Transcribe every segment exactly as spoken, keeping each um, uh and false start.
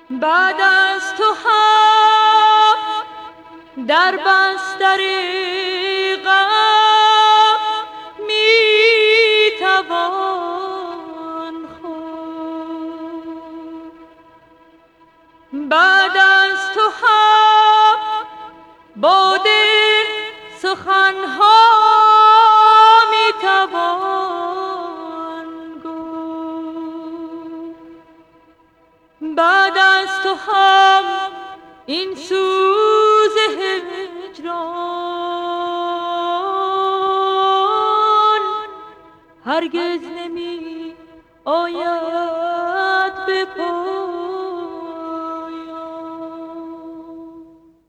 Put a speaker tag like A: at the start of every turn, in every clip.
A: بعد از تو هم در بستر غم میتوان خورد. بعد از تو هم با دل سخنها میتوان گفت. بعد از تو هم این سوز هجران هرگز نمی آید به پایان.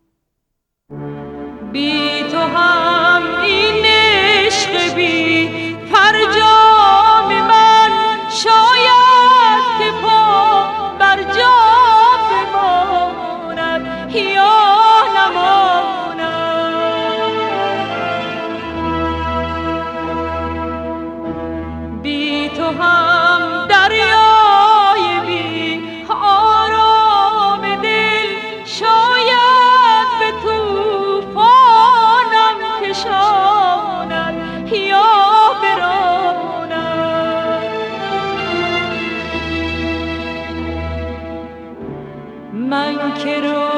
A: بی تو هم این عشق بی فرجام من شاید که پا بر جا بماند یا نماند. بی تو هم دریای بی آرام دل شاید به طوفانم کشاند یا براند. من که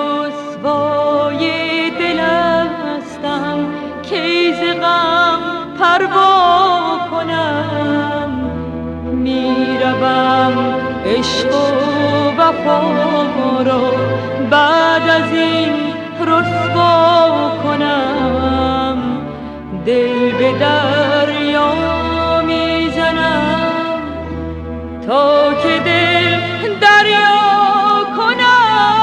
A: رسوای دل هستم کی ز غم پروا کنم. میروم عشق و وفا را بعد از این رسوا کنم. دل به دریا میزنم تا که دل دریا کنم.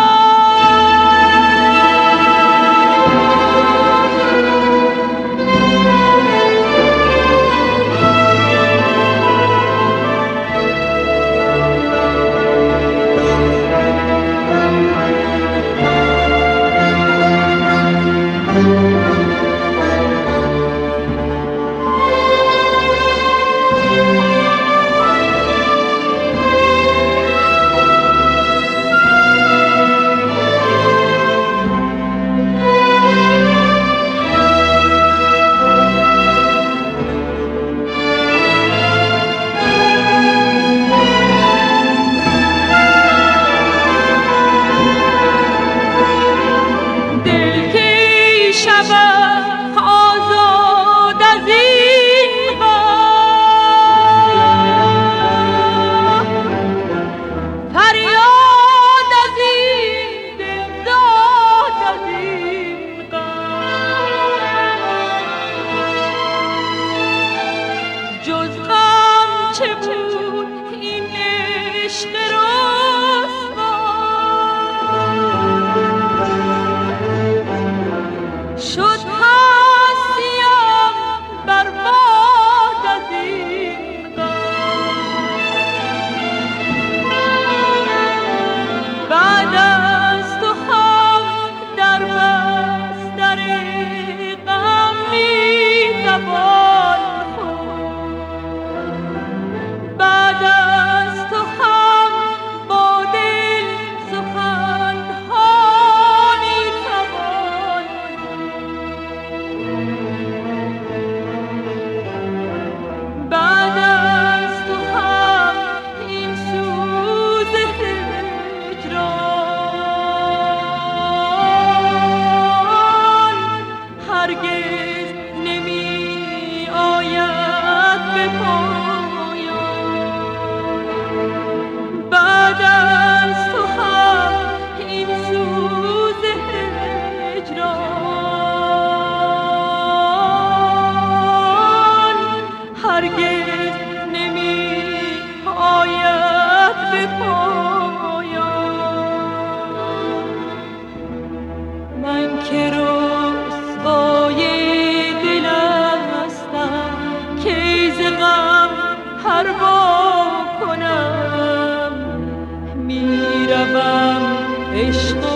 A: عشق و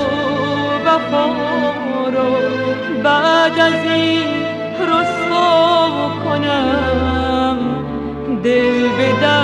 A: وفا رو بعد از این رسوا کنم. دل به